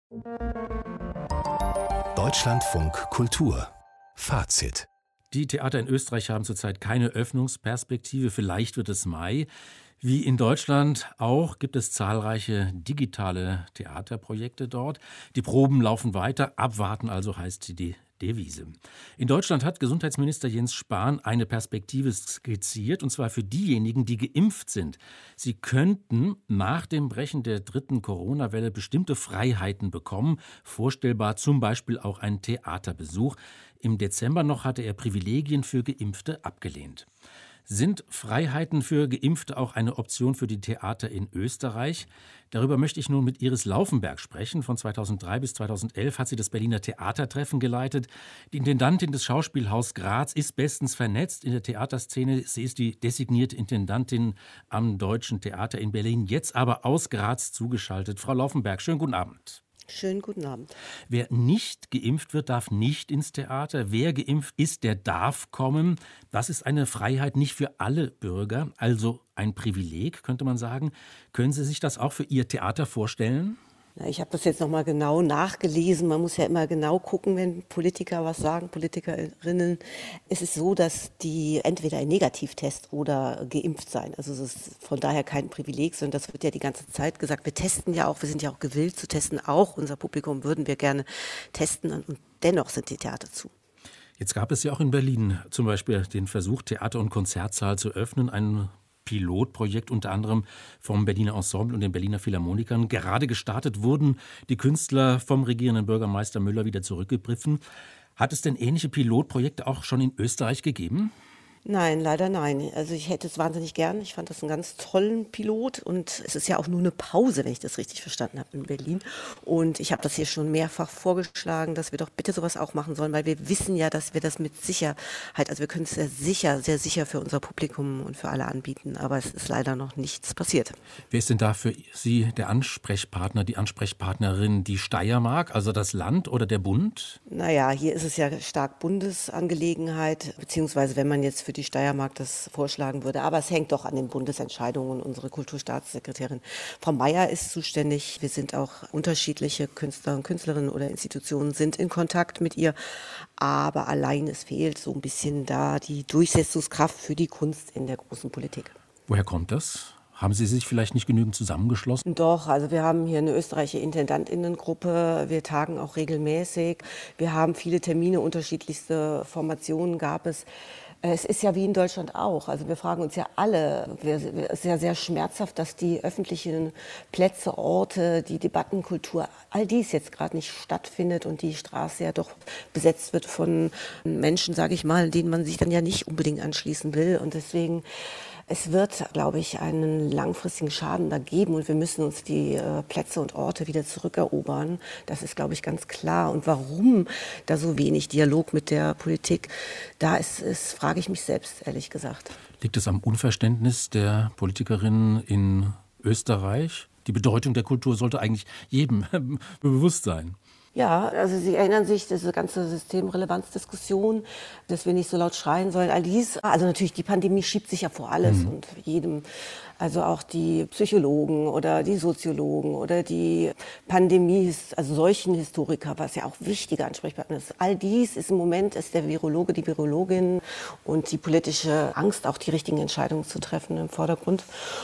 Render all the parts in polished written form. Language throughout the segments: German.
Deutschlandfunk Kultur Fazit. Die Theater in Österreich haben zurzeit keine Öffnungsperspektive. Vielleicht wird es Mai. Wie in Deutschland auch gibt es zahlreiche digitale Theaterprojekte dort. Die Proben laufen weiter. Abwarten also heißt die Devise. In Deutschland hat Gesundheitsminister Jens Spahn eine Perspektive skizziert, und zwar für diejenigen, die geimpft sind. Sie könnten nach dem Brechen der dritten Corona-Welle bestimmte Freiheiten bekommen, vorstellbar zum Beispiel auch ein Theaterbesuch. Im Dezember noch hatte er Privilegien für Geimpfte abgelehnt. Sind Freiheiten für Geimpfte auch eine Option für die Theater in Österreich? Darüber möchte ich nun mit Iris Laufenberg sprechen. Von 2003 bis 2011 hat sie das Berliner Theatertreffen geleitet. Die Intendantin des Schauspielhaus Graz ist bestens vernetzt in der Theaterszene. Sie ist die designierte Intendantin am Deutschen Theater in Berlin, jetzt aber aus Graz zugeschaltet. Frau Laufenberg, schönen guten Abend. Schönen guten Abend. Wer nicht geimpft wird, darf nicht ins Theater. Wer geimpft ist, der darf kommen. Das ist eine Freiheit nicht für alle Bürger, also ein Privileg, könnte man sagen. Können Sie sich das auch für Ihr Theater vorstellen? Ich habe das jetzt nochmal genau nachgelesen. Man muss ja immer genau gucken, wenn Politiker was sagen, Politikerinnen. Es ist so, dass die entweder ein Negativtest oder geimpft sein. Also es ist von daher kein Privileg, sondern das wird ja die ganze Zeit gesagt. Wir testen ja auch, wir sind ja auch gewillt zu testen. Auch unser Publikum würden wir gerne testen und dennoch sind die Theater zu. Jetzt gab es ja auch in Berlin zum Beispiel den Versuch, Theater- und Konzertsaal zu öffnen, ein Pilotprojekt unter anderem vom Berliner Ensemble und den Berliner Philharmonikern. Gerade gestartet wurden die Künstler vom regierenden Bürgermeister Müller wieder zurückgegriffen. Hat es denn ähnliche Pilotprojekte auch schon in Österreich gegeben? Nein, leider nein. Also ich hätte es wahnsinnig gern. Ich fand das einen ganz tollen Pilot und es ist ja auch nur eine Pause, wenn ich das richtig verstanden habe, in Berlin. Und ich habe das hier schon mehrfach vorgeschlagen, dass wir doch bitte sowas auch machen sollen, weil wir wissen ja, dass wir das mit Sicherheit, also wir können es sehr sicher für unser Publikum und für alle anbieten, aber es ist leider noch nichts passiert. Wer ist denn da für Sie der Ansprechpartner, die Ansprechpartnerin, die Steiermark, also das Land oder der Bund? Naja, hier ist es ja stark Bundesangelegenheit, beziehungsweise wenn man jetzt für die Steiermark das vorschlagen würde. Aber es hängt doch an den Bundesentscheidungen. Unsere Kulturstaatssekretärin Frau Mayer ist zuständig. Wir sind auch unterschiedliche Künstler und Künstlerinnen oder Institutionen sind in Kontakt mit ihr. Aber allein es fehlt so ein bisschen da die Durchsetzungskraft für die Kunst in der großen Politik. Woher kommt das? Haben Sie sich vielleicht nicht genügend zusammengeschlossen? Doch, also wir haben hier eine österreichische Intendantinnengruppe. Wir tagen auch regelmäßig. Wir haben viele Termine, unterschiedlichste Formationen gab es. Es ist ja wie in Deutschland auch. Also wir fragen uns ja alle, es ist ja sehr schmerzhaft, dass die öffentlichen Plätze, Orte, die Debattenkultur, all dies jetzt gerade nicht stattfindet und die Straße ja doch besetzt wird von Menschen, sage ich mal, denen man sich dann ja nicht unbedingt anschließen will. Und deswegen, es wird, glaube ich, einen langfristigen Schaden da geben und wir müssen uns die Plätze und Orte wieder zurückerobern. Das ist, glaube ich, ganz klar. Und warum da so wenig Dialog mit der Politik da ist, frage ich mich selbst, ehrlich gesagt. Liegt es am Unverständnis der Politikerinnen in Österreich? Die Bedeutung der Kultur sollte eigentlich jedem bewusst sein. Ja, also Sie erinnern sich, diese ganze Systemrelevanzdiskussion, dass wir nicht so laut schreien sollen, all dies. Also natürlich, die Pandemie schiebt sich ja vor alles und jedem, also auch die Psychologen oder die Soziologen oder die Pandemie, also solchen Historiker, was ja auch wichtige Ansprechpartner ist. All dies ist im Moment, ist der Virologe, die Virologin und die politische Angst, auch die richtigen Entscheidungen zu treffen im Vordergrund.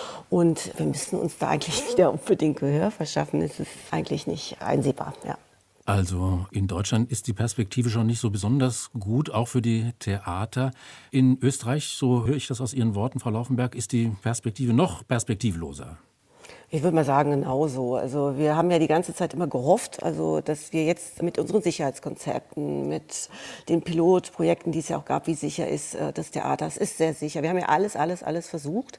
Und wir müssen uns da eigentlich wieder unbedingt Gehör verschaffen. Es ist eigentlich nicht einsehbar, ja. Also in Deutschland ist die Perspektive schon nicht so besonders gut, auch für die Theater. In Österreich, so höre ich das aus Ihren Worten, Frau Laufenberg, ist die Perspektive noch perspektivloser. Ich würde mal sagen, genauso. Also wir haben ja die ganze Zeit immer gehofft, also dass wir jetzt mit unseren Sicherheitskonzepten, mit den Pilotprojekten, die es ja auch gab, wie sicher ist das Theater, es ist sehr sicher. Wir haben ja alles versucht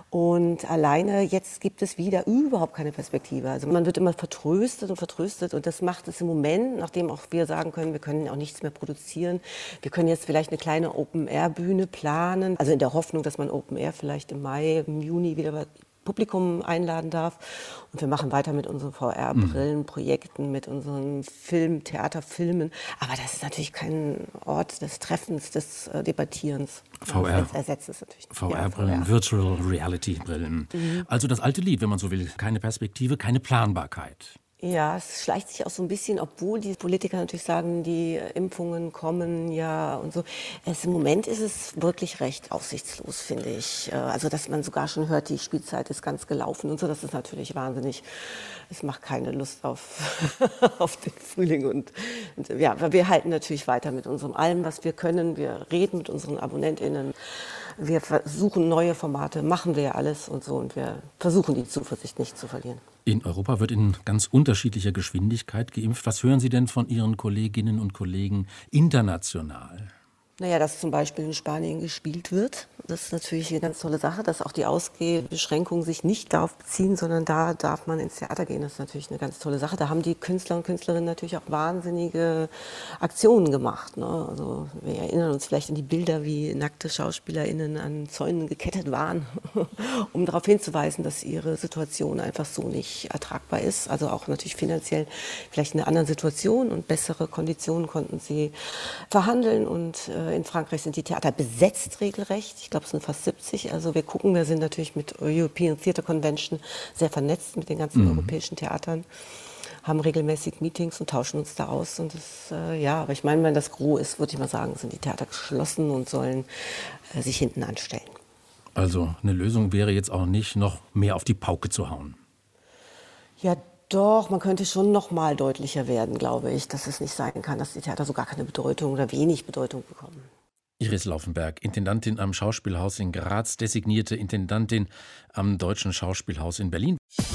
und alleine jetzt gibt es wieder überhaupt keine Perspektive. Also man wird immer vertröstet und das macht es im Moment, nachdem auch wir sagen können, wir können auch nichts mehr produzieren. Wir können jetzt vielleicht eine kleine Open-Air-Bühne planen, also in der Hoffnung, dass man Open-Air vielleicht im Mai, im Juni wieder Publikum einladen darf. Und wir machen weiter mit unseren VR-Brillenprojekten, mit unseren Theaterfilmen. Aber das ist natürlich kein Ort des Treffens, des Debattierens. VR. Das ersetzt es natürlich. VR-Brillen, Virtual Reality-Brillen. Also das alte Lied, wenn man so will. Keine Perspektive, keine Planbarkeit. Ja, es schleicht sich auch so ein bisschen, obwohl die Politiker natürlich sagen, die Impfungen kommen ja und so. Im Moment ist es wirklich recht aussichtslos, finde ich. Also, dass man sogar schon hört, die Spielzeit ist ganz gelaufen und so, das ist natürlich wahnsinnig. Es macht keine Lust auf, auf den Frühling. Und ja, wir halten natürlich weiter mit unserem allem, was wir können. Wir reden mit unseren AbonnentInnen. Wir versuchen neue Formate, machen wir ja alles und so. Und wir versuchen die Zuversicht nicht zu verlieren. In Europa wird in ganz unterschiedlicher Geschwindigkeit geimpft. Was hören Sie denn von Ihren Kolleginnen und Kollegen international? Naja, dass zum Beispiel in Spanien gespielt wird. Das ist natürlich eine ganz tolle Sache, dass auch die Ausgehbeschränkungen sich nicht darauf beziehen, sondern da darf man ins Theater gehen. Das ist natürlich eine ganz tolle Sache. Da haben die Künstler und Künstlerinnen natürlich auch wahnsinnige Aktionen gemacht. Ne? Also wir erinnern uns vielleicht an die Bilder, wie nackte SchauspielerInnen an Zäunen gekettet waren, um darauf hinzuweisen, dass ihre Situation einfach so nicht ertragbar ist. Also auch natürlich finanziell vielleicht in einer anderen Situation und bessere Konditionen konnten sie verhandeln und in Frankreich sind die Theater besetzt regelrecht. Ich glaube, es sind fast 70. Also wir sind natürlich mit European Theatre Convention sehr vernetzt mit den ganzen europäischen Theatern, haben regelmäßig Meetings und tauschen uns da aus. Und das, ja, aber ich meine, wenn das Gros ist, würde ich mal sagen, sind die Theater geschlossen und sollen sich hinten anstellen. Also eine Lösung wäre jetzt auch nicht, noch mehr auf die Pauke zu hauen. Ja, doch, man könnte schon noch mal deutlicher werden, glaube ich, dass es nicht sein kann, dass die Theater so gar keine Bedeutung oder wenig Bedeutung bekommen. Iris Laufenberg, Intendantin am Schauspielhaus in Graz, designierte Intendantin am Deutschen Schauspielhaus in Berlin.